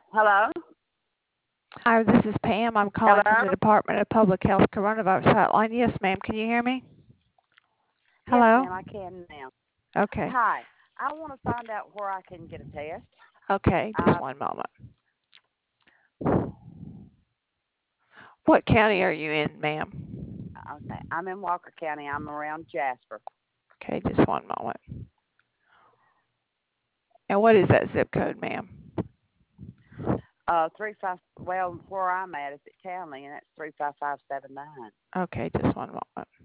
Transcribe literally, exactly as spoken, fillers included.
Hello? Hi, this is Pam. I'm calling from the Hello? Department of Public Health Coronavirus Hotline. Yes, ma'am. Can you hear me? Yes, Hello? ma'am, I can now. Okay. Hi. I want to find out where I can get a test. Okay, just Uh, one moment. What county are you in, ma'am? okay, I'm in Walker County. I'm around Jasper. Okay, just one moment. And what is that zip code, ma'am? Uh, three five. Well, where I'm at is at Townley, and that's three five five seven nine. Okay, just one moment.